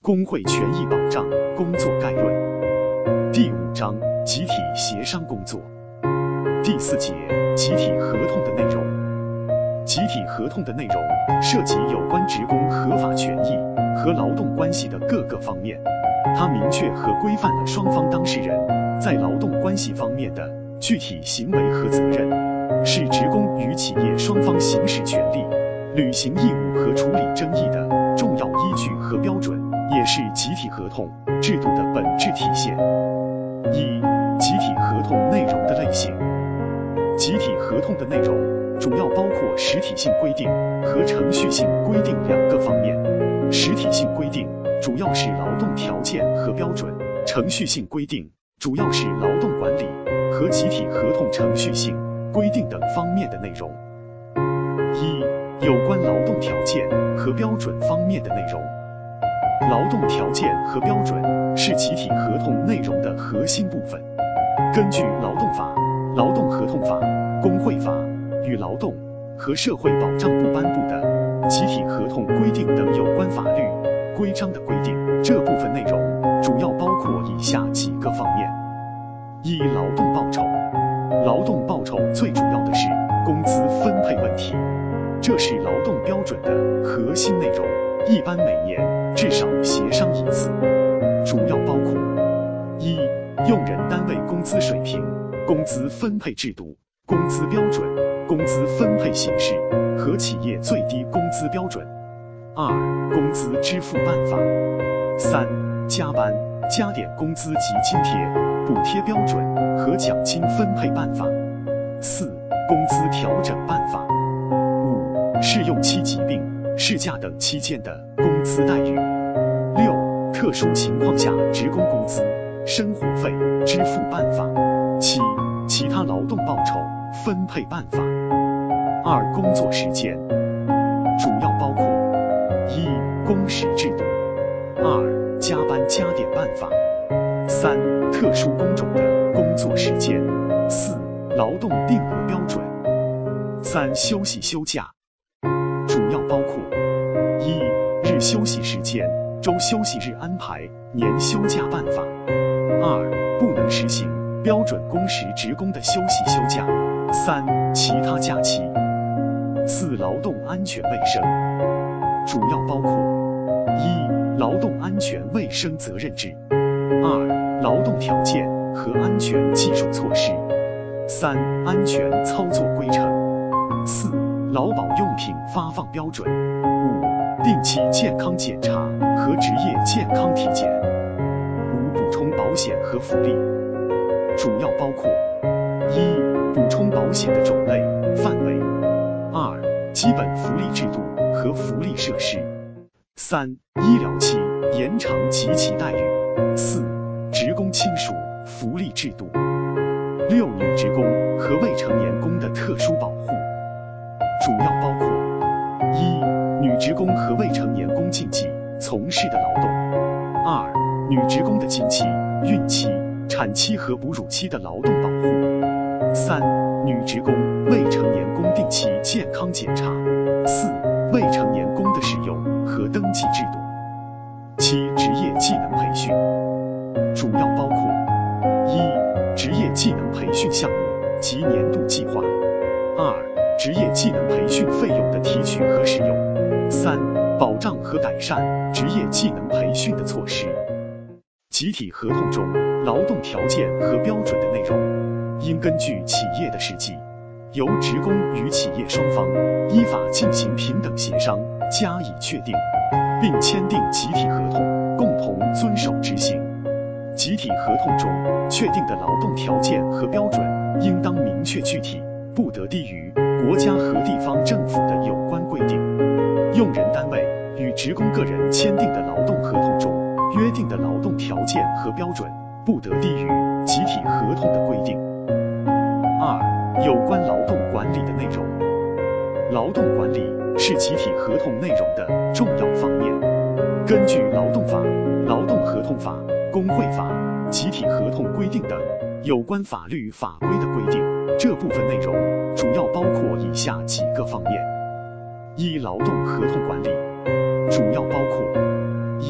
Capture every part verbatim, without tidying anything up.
工会权益保障工作概论。第五章集体协商工作。第四节集体合同的内容。集体合同的内容涉及有关职工合法权益和劳动关系的各个方面，它明确和规范了双方当事人在劳动关系方面的具体行为和责任，是职工与企业双方行使权利、履行义务和处理争议的重要依据和标准，也是集体合同制度的本质体现。一、集体合同内容的类型。集体合同的内容主要包括实体性规定和程序性规定两个方面。实体性规定主要是劳动条件和标准，程序性规定主要是劳动管理和集体合同程序性规定等方面的内容。一、有关劳动条件和标准方面的内容。劳动条件和标准是集体合同内容的核心部分。根据劳动法、劳动合同法、工会法与劳动和社会保障部颁布的集体合同规定等有关法律规章的规定，这部分内容主要包括以下几个方面。一、劳动报酬。劳动报酬最主要的是工资分配问题，这是劳动标准的核心内容，一般每年至少协商一次，主要包括：一、用人单位工资水平、工资分配制度、工资标准、工资分配形式和企业最低工资标准；二、工资支付办法；三、加班、加点工资及津贴、补贴标准和奖金分配办法；四、工资调整办法；五、试用期疾病、事假等期间的工资待遇；六、特殊情况下职工工资、生活费支付办法；七、其他劳动报酬分配办法。二、工作时间主要包括：一、工时制度；二、加班加点办法；三、特殊工种的工作时间；四、劳动定额标准；三、休息休假主要包括：一、日休息时间、周休息日安排、年休假办法；二、不能实行标准工时职工的休息休假；三、其他假期；四、劳动安全卫生主要包括：一、劳动安全卫生责任制；二、劳动条件和安全技术措施；三、安全操作规程；四、劳保用品发放标准；五、定期健康检查和职业健康体检；五、补充保险和福利主要包括：一、补充保险的种类、范围；二、基本福利制度和福利设施；三、医疗期延长及其待遇；四、职工亲属福利制度；六、女职工和未成年工的特殊保护主要包括：一、女职工和未成年工禁忌从事的劳动；二、女职工的经期、孕期、产期和哺乳期的劳动保护；三、女职工、未成年工定期健康检查；四、未成年工的使用和登记制度；七、职业技能培训主要包括：一、职业技能培训项目及年度计划；二、职业技能培训费用的提取和使用；三、保障和改善职业技能培训的措施。集体合同中劳动条件和标准的内容，应根据企业的实际，由职工与企业双方依法进行平等协商加以确定，并签订集体合同，共同遵守执行。集体合同中确定的劳动条件和标准，应当明确具体，不得低于国家和地方政府的有关规定。用人单位与职工个人签订的劳动合同中约定的劳动条件和标准，不得低于集体合同的规定。二、有关劳动管理的内容。劳动管理是集体合同内容的重要方面。根据劳动法、劳动合同法、工会法、集体合同规定等有关法律法规的规定，这部分内容主要包括以下几个方面：一、劳动合同管理主要包括：一、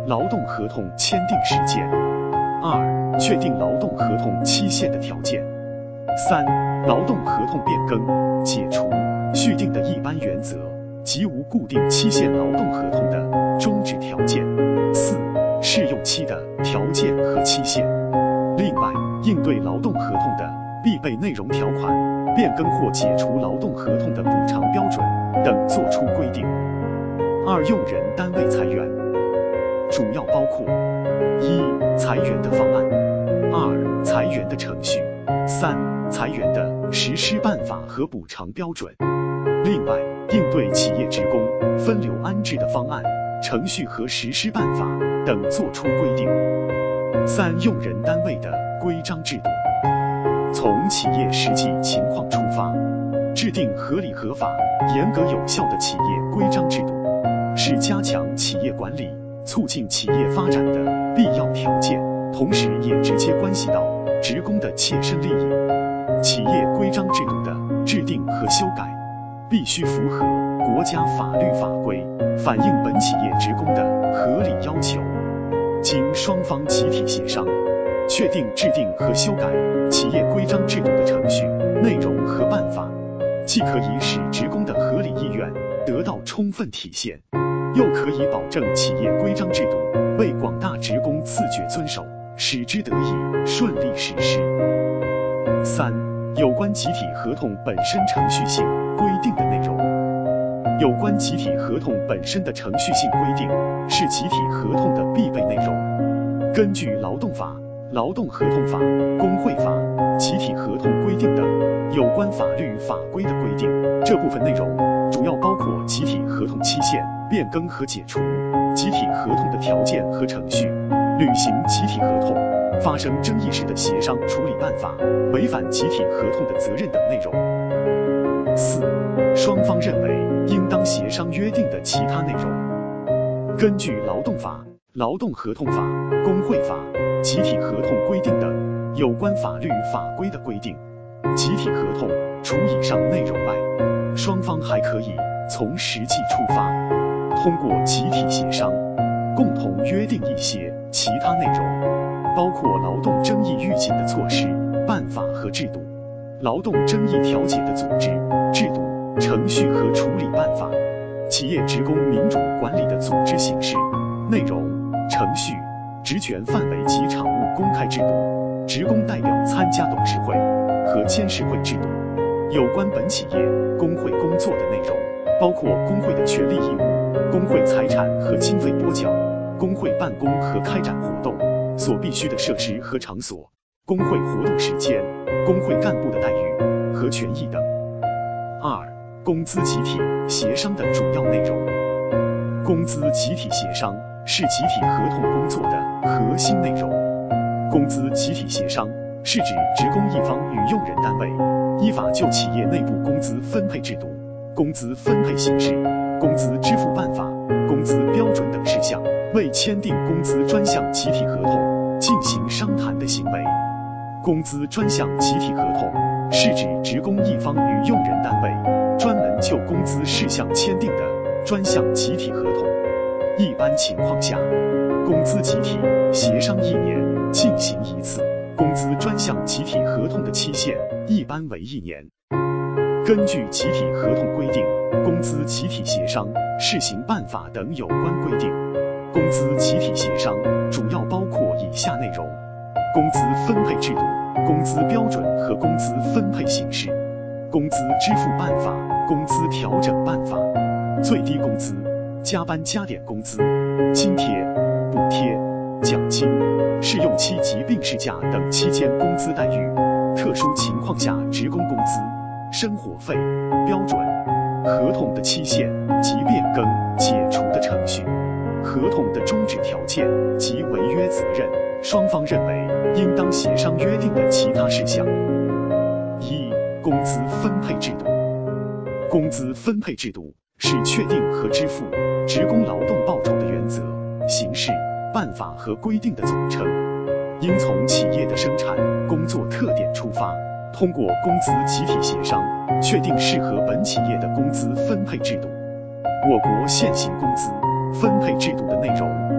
劳动合同签订时间。二、确定劳动合同期限的条件。三、劳动合同变更、解除、续订的一般原则及无固定期限劳动合同的终止条件。四、试用期的条件和期限。另外，应对劳动合同的必备内容条款、变更或解除劳动合同的补偿标准等作出规定。二、用人单位裁员主要包括：一、裁员的方案；二、裁员的程序；三、裁员的实施办法和补偿标准。另外，应对企业职工分流安置的方案、程序和实施办法等作出规定。三、用人单位的规章制度，从企业实际情况出发，制定合理合法、严格有效的企业规章制度，是加强企业管理、促进企业发展的必要条件，同时也直接关系到职工的切身利益。企业规章制度的制定和修改，必须符合国家法律法规，反映本企业职工的合理要求。经双方集体协商，确定制定和修改企业规章制度的程序、内容和办法，既可以使职工的合理意愿得到充分体现，又可以保证企业规章制度为广大职工自觉遵守，使之得以顺利实施。三、有关集体合同本身程序性规定的内容。有关集体合同本身的程序性规定，是集体合同的必备内容。根据劳动法、劳动合同法、工会法、集体合同规定等有关法律法规的规定，这部分内容主要包括集体合同期限、变更和解除、集体合同的条件和程序、履行集体合同、发生争议时的协商处理办法、违反集体合同的责任等内容。四、双方认为应当协商约定的其他内容。根据劳动法、劳动合同法、工会法、集体合同规定等有关法律法规的规定，集体合同除以上内容外，双方还可以从实际出发，通过集体协商，共同约定一些其他内容，包括劳动争议预警的措施、办法和制度，劳动争议调解的组织、制度、程序和处理办法，企业职工民主管理的组织形式、内容、程序、职权范围及场务公开制度、职工代表参加董事会和监事会制度。有关本企业工会工作的内容，包括工会的权利义务、工会财产和经费拨缴、工会办公和开展活动所必须的设施和场所、工会活动时间、工会干部的待遇和权益等。二、工资集体协商的主要内容。工资集体协商是集体合同工作的核心内容。工资集体协商是指职工一方与用人单位依法就企业内部工资分配制度、工资分配形式、工资支付办法、工资标准等事项，为签订工资专项集体合同进行商谈的行为。工资专项集体合同是指职工一方与用人单位专门就工资事项签订的专项集体合同。一般情况下，工资集体协商一年进行一次，工资专项集体合同的期限一般为一年。根据集体合同规定、工资集体协商试行办法等有关规定，工资集体协商主要包括以下内容：工资分配制度、工资标准和工资分配形式、工资支付办法、工资调整办法、最低工资、加班加点工资、津贴、补贴、奖金、试用期及病事假等期间工资待遇、特殊情况下职工工资、生活费、标准、合同的期限及变更、解除的程序、合同的终止条件及违约责任，双方认为应当协商约定的其他事项。一、工资分配制度。工资分配制度是确定和支付职工劳动报酬的原则、形式、办法和规定的总称，应从企业的生产工作特点出发，通过工资集体协商，确定适合本企业的工资分配制度。我国现行工资分配制度的内容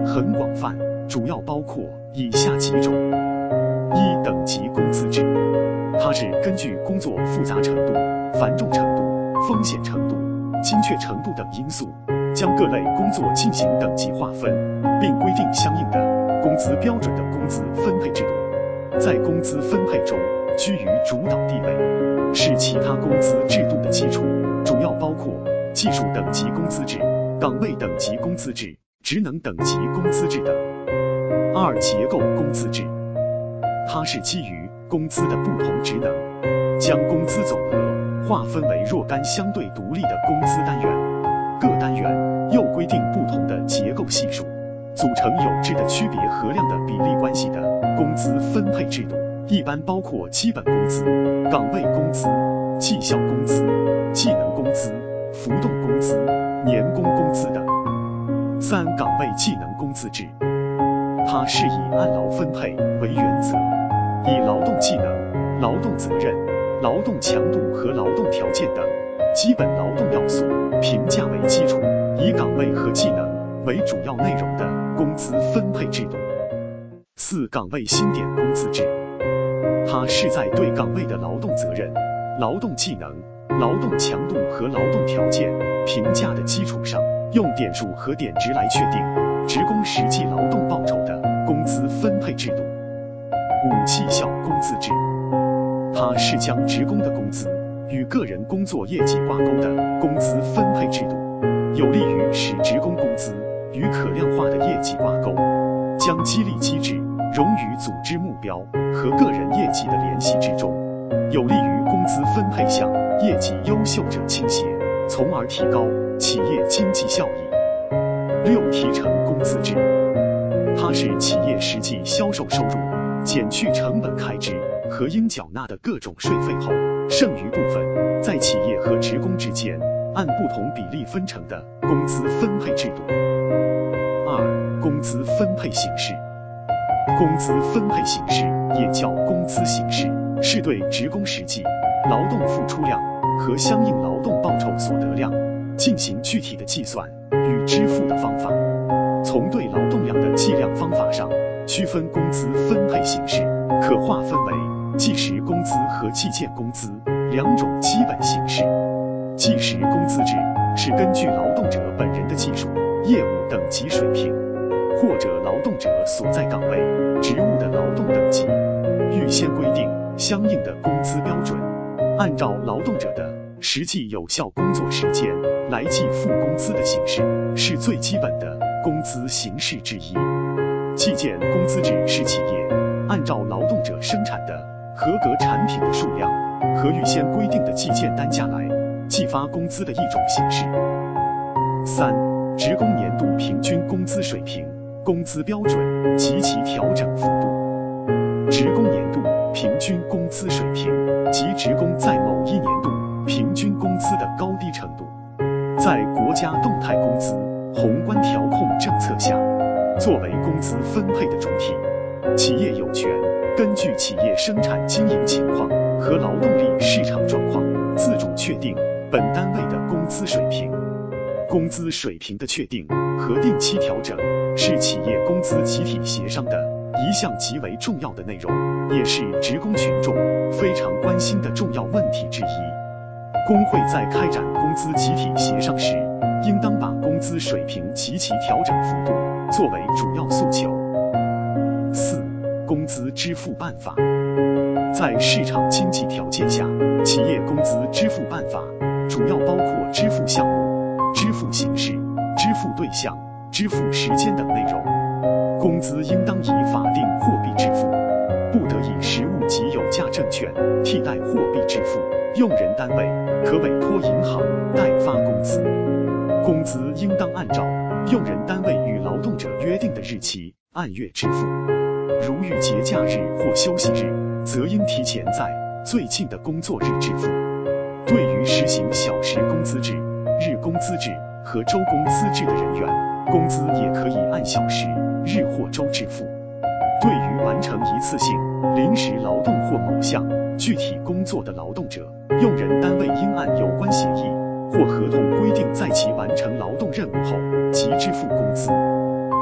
很广泛，主要包括以下几种：一、等级工资制，它是根据工作复杂程度、繁重程度、风险程度、精确程度等因素，将各类工作进行等级划分，并规定相应的工资标准的工资分配制度。在工资分配中居于主导地位，是其他工资制度的基础，主要包括技术等级工资制、岗位等级工资制、职能等级工资制等。二、结构工资制，它是基于工资的不同职能，将工资总额划分为若干相对独立的工资单元，各单元又规定不同的结构系数，组成有质的区别和量的比例关系的工资分配制度，一般包括基本工资、岗位工资、绩效工资、技能工资、浮动工资、年工工资等。三、岗位技能工资制，它是以按劳分配为原则，以劳动技能、劳动责任、劳动强度和劳动条件等基本劳动要素评价为基础，以岗位和技能为主要内容的工资分配制度。四、岗位薪点工资制，它是在对岗位的劳动责任、劳动技能、劳动强度和劳动条件评价的基础上，用点数和点值来确定职工实际劳动报酬的工资分配制度。五、绩效工资制，它是将职工的工资与个人工作业绩挂钩的工资分配制度，有利于使职工工资与可量化的业绩挂钩，将激励机制融于组织目标和个人业绩的联系之中，有利于工资分配向业绩优秀者倾斜，从而提高企业经济效益。六、提成工资制，它是企业实际销售收入减去成本开支和应缴纳的各种税费后，剩余部分在企业和职工之间按不同比例分成的工资分配制度。二、工资分配形式，工资分配形式也叫工资形式，是对职工实际劳动付出量和相应劳动报酬所得量进行具体的计算与支付的方法。从对劳动量的计量方法上区分工资分配形式，可划分为计时工资和计件工资两种基本形式。计时工资制是根据劳动者本人的技术、业务等级水平，或者劳动者所在岗位、职务的劳动等级，预先规定相应的工资标准，按照劳动者的实际有效工作时间来计付工资的形式，是最基本的工资形式之一。计件工资制是企业按照劳动者生产的合格产品的数量和预先规定的计件单价来计发工资的一种形式。三、职工年度平均工资水平、工资标准及其调整幅度。职工年度平均工资水平及职工在某一年度平均工资的高低程度，在国家动态工资宏观调控政策下，作为工资分配的主体，企业有权根据企业生产经营情况和劳动力市场状况，自主确定本单位的工资水平。工资水平的确定和定期调整是企业工资集体协商的一项极为重要的内容，也是职工群众非常关心的重要问题之一。工会在开展工资集体协商时，应当把工资水平及其调整幅度作为主要诉求。四、工资支付办法。在市场经济条件下，企业工资支付办法主要包括支付项目、支付形式、支付对象、支付时间等内容。工资应当以法定货币支付，不得以实物及有价证券替代货币支付。用人单位可委托银行代发工资。工资应当按照用人单位与劳动者约定的日期按月支付，如遇节假日或休息日，则应提前在最近的工作日支付。对于实行小时工资制、日工资制和周工资制的人员，工资也可以按小时、日或周支付。对于完成一次性、临时劳动或某项具体工作的劳动者，用人单位应按有关协议或合同规定，在其完成劳动任务后即支付工资。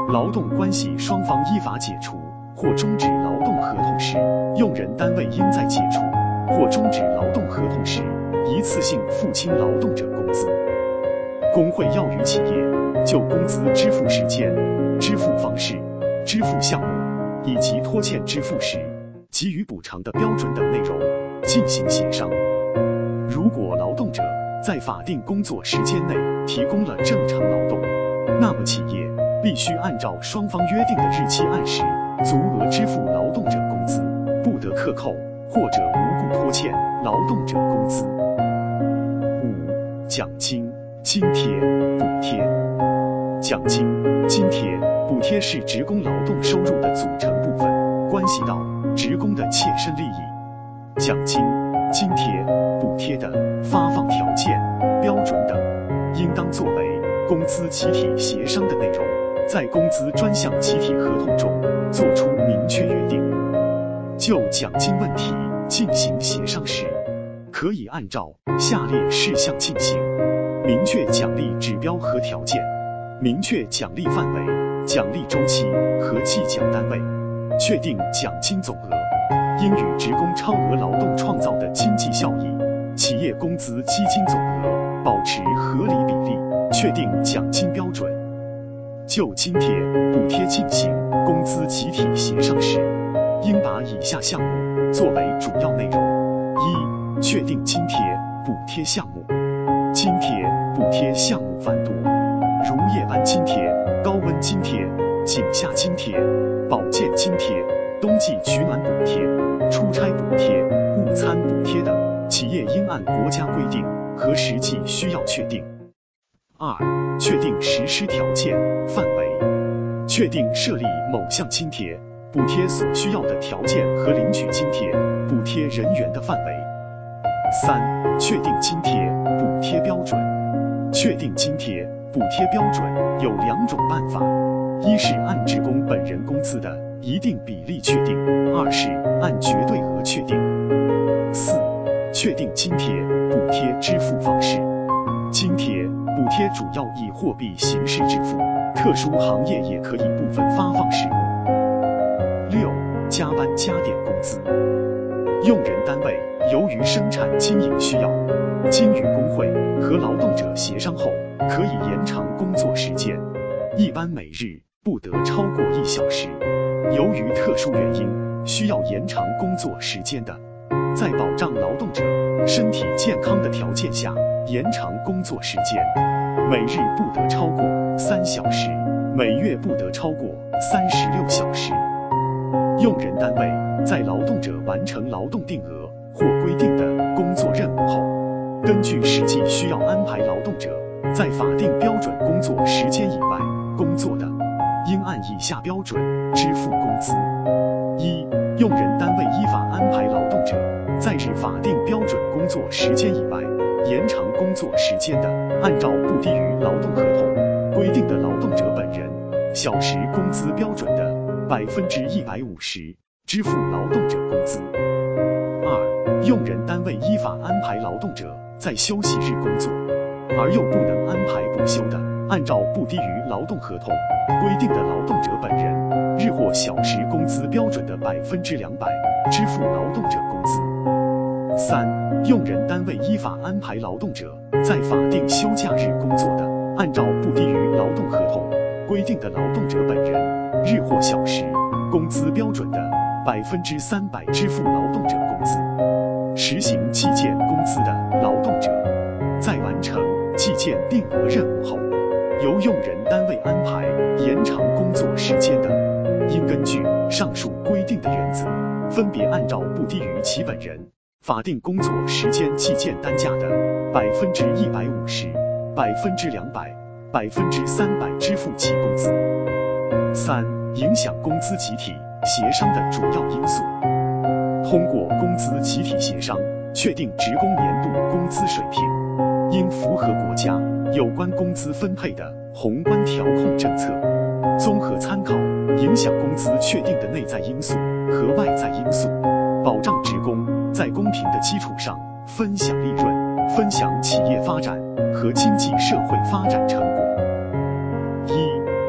劳动关系双方依法解除或终止劳动合同时，用人单位应在解除或终止劳动合同时，一次性付清劳动者工资。工会要与企业就工资支付时间、支付方式、支付项目以及拖欠支付时给予补偿的标准等内容进行协商。如果劳动者在法定工作时间内提供了正常劳动，那么企业必须按照双方约定的日期按时足额支付劳动者工资，不得克扣或者无故拖欠劳动者工资。五、奖金、津贴、补贴。奖金、津贴、补贴是职工劳动收入的组成部分，关系到职工的切身利益。奖金、津贴、补贴的发放条件、标准等，应当作为工资集体协商的内容，在工资专项集体合同中作出明确约定。就奖金问题进行协商时，可以按照下列事项进行：明确奖励指标和条件，明确奖励范围、奖励周期和计奖单位，确定奖金总额，应与职工超额劳动创造的经济效益、企业工资基金总额保持合理比例，确定奖金标准。就津贴、补贴进行工资集体协商时，应把以下项目作为主要内容：一、确定津贴、补贴项目。津贴、补贴项目繁多，如夜班津贴、高温津贴、井下津贴、保健津贴、冬季取暖补贴、出差补贴、午餐补贴等，企业应按国家规定和实际需要确定。二、确定实施条件、范围，确定设立某项津贴、补贴所需要的条件和领取津贴、补贴人员的范围。三、确定津贴、补贴标准。确定津贴、补贴标准有两种办法：一是按职工本人工资的一定比例确定；二是按绝对额确定。四、确定津贴、补贴支付方式。津贴、补贴主要以货币形式支付，特殊行业也可以部分发放实物。六、加班加点工资。用人单位由于生产经营需要，经与工会和劳动者协商后，可以延长工作时间，一般每日不得超过一小时。由于特殊原因需要延长工作时间的，在保障劳动者身体健康的条件下，延长工作时间，每日不得超过三小时，每月不得超过三十六小时。用人单位在劳动者完成劳动定额或规定的工作任务后，根据实际需要安排劳动者在法定标准工作时间以外工作的，应按以下标准支付工资：一、用人单位依法安排劳动者在日法定标准工作时间以外延长工作时间的，按照不低于劳动合同规定的劳动者本人小时工资标准的百分之一百五十支付劳动者工资。二、用人单位依法安排劳动者在休息日工作，而又不能安排补休的，按照不低于劳动合同规定的劳动者本人日或小时工资标准的百分之两百支付劳动者工资。三、用人单位依法安排劳动者在法定休假日工作的，按照不低于劳动合同规定的劳动者本人日或小时工资标准的百分之三百支付劳动者工资。实行计件工资的劳动者，在完成计件定额任务后，由用人单位安排延长工作时间的，应根据上述规定的原则，分别按照不低于其本人法定工作时间计件单价的百分之一百五十、百分之两百、百分之三百支付其工资。三、影响工资集体协商的主要因素。通过工资集体协商，确定职工年度工资水平，应符合国家有关工资分配的宏观调控政策，综合参考影响工资确定的内在因素和外在因素，保障职工在公平的基础上分享利润，分享企业发展和经济社会发展成果。一、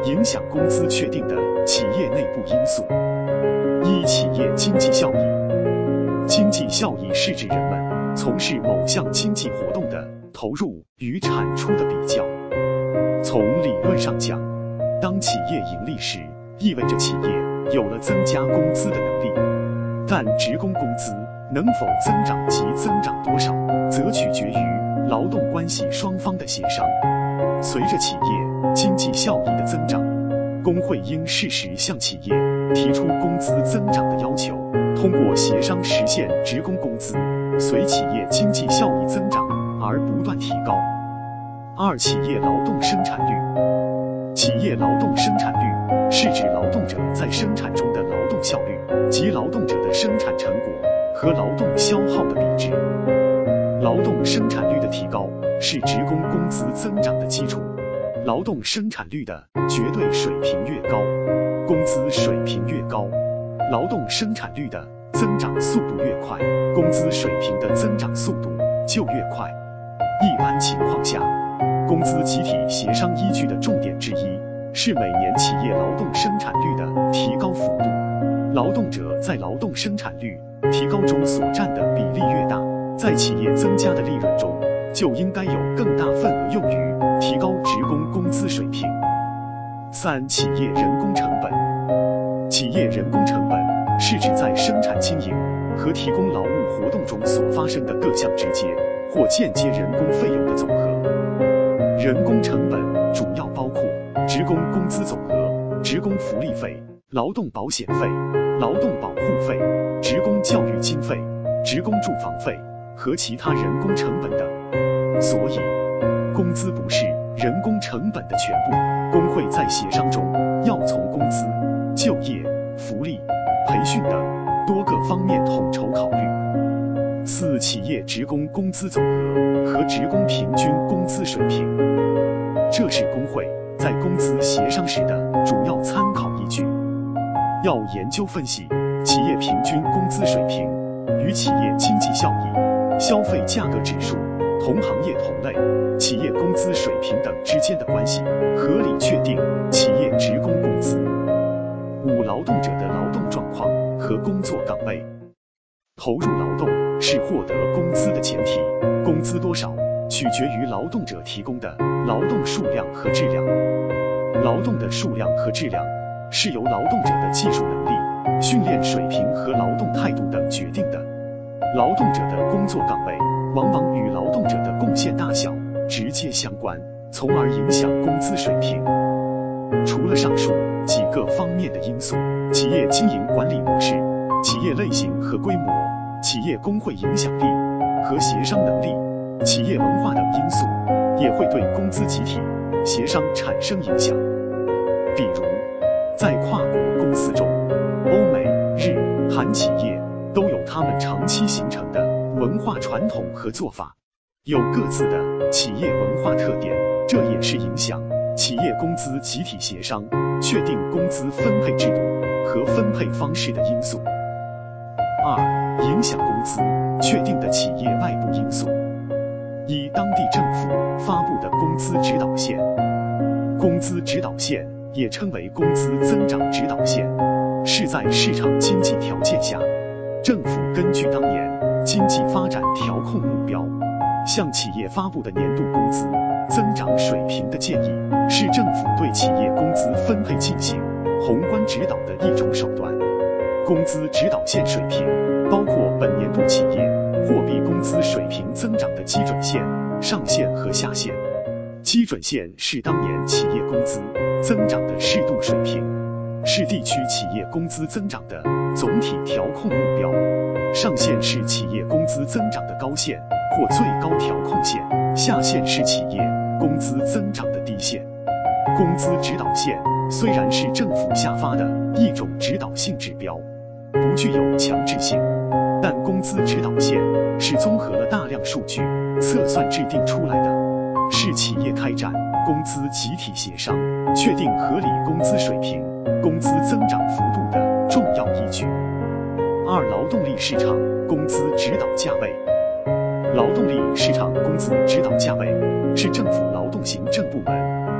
影响工资确定的企业内部因素。一、企业经济效益。经济效益是指人们从事某项经济活动的投入与产出的比较。从理论上讲，当企业盈利时，意味着企业有了增加工资的能力。但职工工资能否增长及增长多少，则取决于劳动关系双方的协商。随着企业经济效益的增长，工会应适时向企业提出工资增长的要求，通过协商实现职工工资随企业经济效益增长而不断提高。二、企业劳动生产率。企业劳动生产率是指劳动者在生产中的劳动效率及劳动者的生产成果和劳动消耗的比值。劳动生产率的提高是职工工资增长的基础。劳动生产率的绝对水平越高，工资水平越高；劳动生产率的增长速度越快，工资水平的增长速度就越快。一般情况下，工资集体协商依据的重点之一是每年企业劳动生产率的提高幅度。劳动者在劳动生产率提高中所占的比例越大，在企业增加的利润中就应该有更大份额用于提高职工工资水平。三、企业人工成本。企业人工成本是指在生产经营和提供劳务活动中所发生的各项直接或间接人工费用的总和。人工成本主要包括职工工资总额、职工福利费、劳动保险费、劳动保护费、职工教育经费、职工住房费和其他人工成本等。所以，工资不是人工成本的全部，工会在协商中要从工资、就业、福利、培训等多个方面统筹考虑。四、企业职工工资总额和职工平均工资水平，这是工会在工资协商时的主要参考依据。要研究分析企业平均工资水平与企业经济效益、消费价格指数、同行业同类、企业工资水平等之间的关系，合理确定企业职工工资。五、劳动者的劳动状况和工作岗位。投入劳动是获得工资的前提，工资多少取决于劳动者提供的劳动数量和质量。劳动的数量和质量是由劳动者的技术能力、训练水平和劳动态度等决定的。劳动者的工作岗位往往与劳动者的贡献大小直接相关，从而影响工资水平。除了上述几个方面的因素，企业经营管理模式、企业类型和规模、企业工会影响力和协商能力、企业文化等因素也会对工资集体协商产生影响。比如，在跨国公司中，欧美、日、韩企业都有他们长期形成的文化传统和做法，有各自的企业文化特点，这也是影响企业工资集体协商确定工资分配制度和分配方式的因素。二、影响工资确定的企业外部因素。一、当地政府发布的工资指导线。工资指导线也称为工资增长指导线，是在市场经济条件下，政府根据当年经济发展调控目标，向企业发布的年度工资增长水平的建议，是政府对企业工资分配进行宏观指导的一种手段。工资指导线水平包括本年度企业货币工资水平增长的基准线、上限和下限。基准线是当年企业工资增长的适度水平，是地区企业工资增长的总体调控目标。上限是企业工资增长的高线或最高调控线，下限是企业工资增长的低线。工资指导线虽然是政府下发的一种指导性指标，不具有强制性，但工资指导线是综合了大量数据测算制定出来的，是企业开展工资集体协商、确定合理工资水平、工资增长幅度的重要依据。二、劳动力市场工资指导价位。劳动力市场工资指导价位是政府劳动行政部门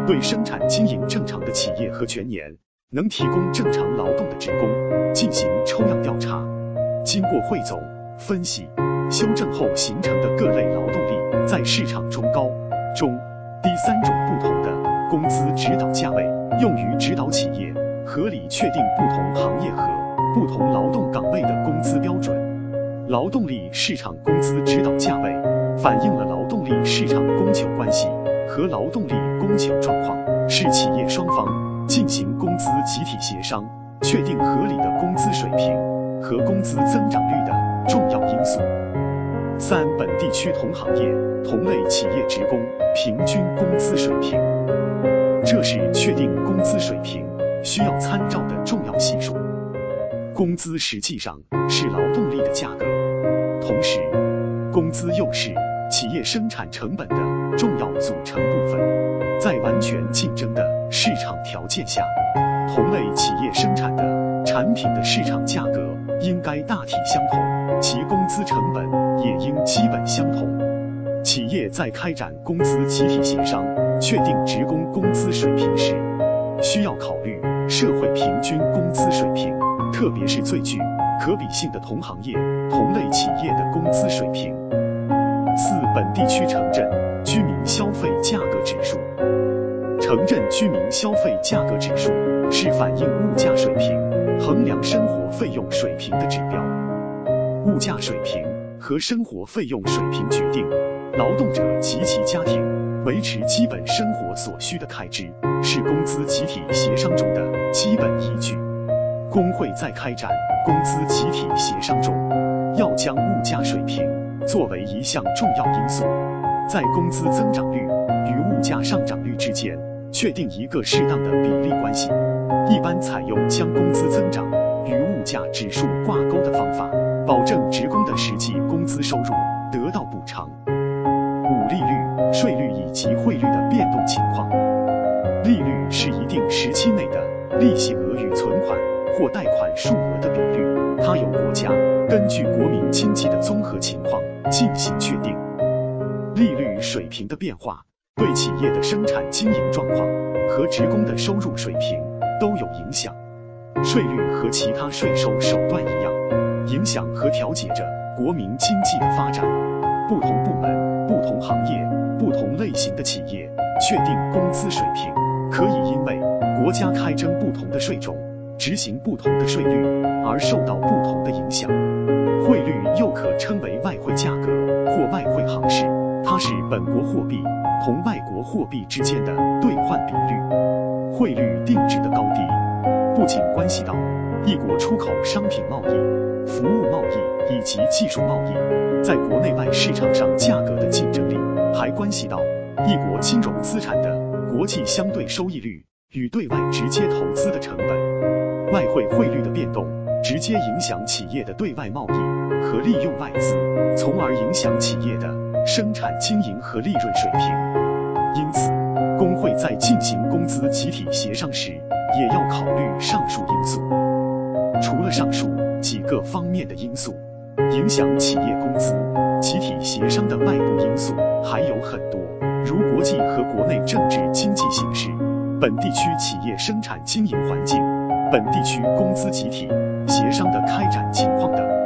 对生产经营正常的企业和全年能提供正常劳动的职工进行抽样调查，经过汇总、分析、修正后形成的各类劳动力在市场中高、中、低三种不同的工资指导价位，用于指导企业合理确定不同行业和不同劳动岗位的工资标准。劳动力市场工资指导价位反映了劳动力市场供求关系和劳动力供求状况，是企业双方进行工资集体协商，确定合理的工资水平和工资增长率的重要因素。三、本地区同行业、同类企业职工平均工资水平，这是确定工资水平需要参照的重要系数。工资实际上是劳动力的价格，同时，工资又是企业生产成本的重要组成部分。在完全竞争的市场条件下，同类企业生产的产品的市场价格应该大体相同，其工资成本也应基本相同。企业在开展工资集体协商，确定职工工资水平时，需要考虑社会平均工资水平，特别是最具可比性的同行业、同类企业的工资水平。四、本地区城镇居民消费价格指数。城镇居民消费价格指数是反映物价水平、衡量生活费用水平的指标。物价水平和生活费用水平决定劳动者及其家庭维持基本生活所需的开支，是工资集体协商中的基本依据。工会在开展工资集体协商中，要将物价水平作为一项重要因素，在工资增长率与物价上涨率之间确定一个适当的比例关系，一般采用将工资增长与物价指数挂钩的方法，保证职工的实际工资收入得到补偿。五、利率、税率以及汇率的变动情况。利率是一定时期内的利息额与存款或贷款数额的比率，它由国家根据国民经济的综合情况进行确定。利率水平的变化对企业的生产经营状况和职工的收入水平都有影响。税率和其他税收手段一样，影响和调节着国民经济的发展。不同部门、不同行业、不同类型的企业确定工资水平，可以因为国家开征不同的税种，执行不同的税率而受到不同的影响。汇率又可称为外汇价格或外汇行市，它是本国货币同外国货币之间的兑换比率。汇率定值的高低，不仅关系到一国出口商品贸易、服务贸易以及技术贸易在国内外市场上价格的竞争力，还关系到一国金融资产的国际相对收益率与对外直接投资的成本。外汇汇率的变动直接影响企业的对外贸易和利用外资，从而影响企业的生产经营和利润水平。因此，工会在进行工资集体协商时，也要考虑上述因素。除了上述几个方面的因素，影响企业工资集体协商的外部因素还有很多，如国际和国内政治经济形势、本地区企业生产经营环境、本地区工资集体协商的开展情况等。